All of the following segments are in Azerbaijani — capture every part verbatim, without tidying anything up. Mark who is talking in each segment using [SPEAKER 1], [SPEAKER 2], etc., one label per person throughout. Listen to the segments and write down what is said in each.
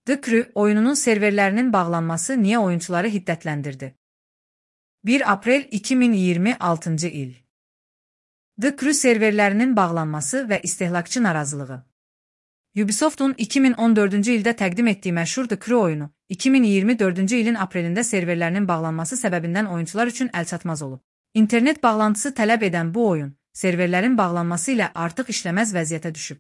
[SPEAKER 1] The Crew oyununun serverlərinin bağlanması niyə oyunçuları hiddətləndirdi? bir aprel iki min iyirmi altıncı il. The Crew serverlərinin bağlanması və istehlakçı narazılığı. Ubisoft'un iki min on dördüncü ildə təqdim etdiyi məşhur The Crew oyunu, iki min iyirmi dördüncü ilin aprelində serverlərinin bağlanması səbəbindən oyunçular üçün əlçatmaz olub. İnternet bağlantısı tələb edən bu oyun, serverlərin bağlanması ilə artıq işləməz vəziyyətə düşüb.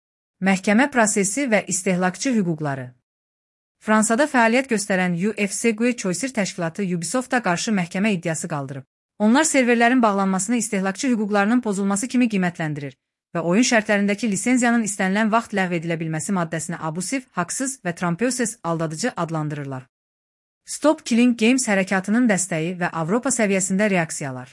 [SPEAKER 1] Məhkəmə prosesi və istehlakçı hüquqları. Fransada fəaliyyət göstərən U F C Gue Choisir təşkilatı Ubisofta qarşı məhkəmə iddiası qaldırıb. Onlar serverlərin bağlanmasını istehlakçı hüquqlarının pozulması kimi qiymətləndirir və oyun şərtlərindəki lisenziyanın istənilən vaxt ləğv edilə bilməsi maddəsini abusiv, haqsız və trampeoses aldadıcı adlandırırlar. Stop Killing Games hərəkatının dəstəyi və Avropa səviyyəsində reaksiyalar.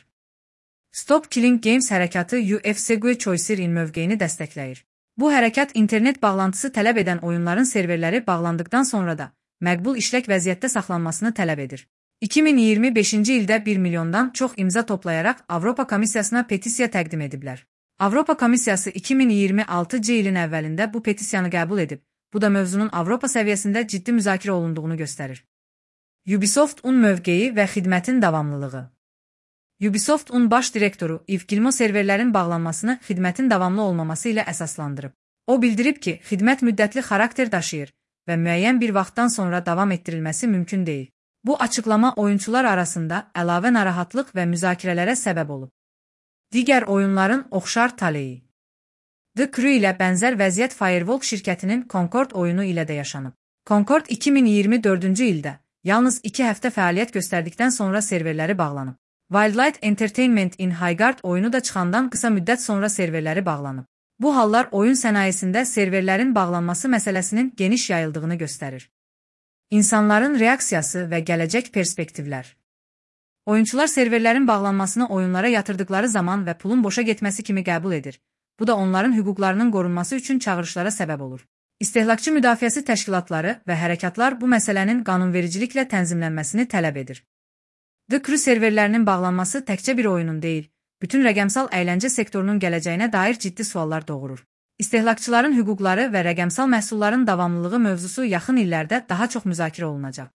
[SPEAKER 1] Stop Killing Games hərəkatı U F C Gue Choisirin mövqeyini dəstəkləyir. Bu hərəkat internet bağlantısı tələb edən oyunların serverləri bağlandıqdan sonra da məqbul işlək vəziyyətdə saxlanmasını tələb edir. iki min iyirmi beşinci ildə bir milyondan çox imza toplayaraq Avropa Komissiyasına petisiya təqdim ediblər. Avropa Komissiyası iki min iyirmi altıncı ilin əvvəlində bu petisiyanı qəbul edib. Bu da mövzunun Avropa səviyyəsində ciddi müzakirə olunduğunu göstərir. Ubisoft-un mövqeyi və xidmətin davamlılığı. Ubisoft-un baş direktoru Yves Guillemot serverlərin bağlanmasını xidmətin davamlı olmaması ilə əsaslandırıb. O bildirib ki, xidmət müddətli xarakter daşıyır və müəyyən bir vaxtdan sonra davam etdirilməsi mümkün deyil. Bu açıqlama oyunçular arasında əlavə narahatlıq və müzakirələrə səbəb olub. Digər oyunların oxşar taleyi. The Crew ilə bənzər vəziyyət Firewalk şirkətinin Concord oyunu ilə də yaşanıb. Concord iki min iyirmi dördüncü ildə yalnız iki həftə fəaliyyət göstərdikdən sonra serverləri bağlanıb. Wildlight Entertainment in Highgard oyunu da çıxandan qısa müddət sonra serverləri bağlanıb. Bu hallar oyun sənayesində serverlərin bağlanması məsələsinin geniş yayıldığını göstərir. İnsanların reaksiyası və gələcək perspektivlər. Oyunçular serverlərin bağlanmasını oyunlara yatırdıqları zaman və pulun boşa getməsi kimi qəbul edir. Bu da onların hüquqlarının qorunması üçün çağırışlara səbəb olur. İstehlakçı müdafiəsi təşkilatları və hərəkatlar bu məsələnin qanunvericiliklə tənzimlənməsini tələb edir. The Crew serverlərinin bağlanması təkcə bir oyunun deyil, bütün rəqəmsal əyləncə sektorunun gələcəyinə dair ciddi suallar doğurur. İstehlakçıların hüquqları və rəqəmsal məhsulların davamlılığı mövzusu yaxın illərdə daha çox müzakirə olunacaq.